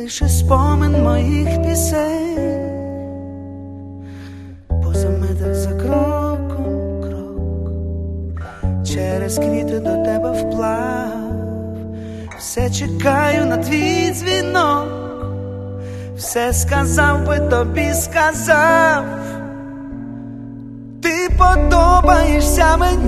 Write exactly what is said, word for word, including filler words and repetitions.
лише спомин моїх пісень, поза метр за кроком крок, через квіти до тебе вплав. Все чекаю на твій дзвінок, все сказав би тобі, сказав. Ти подобаєшся мені.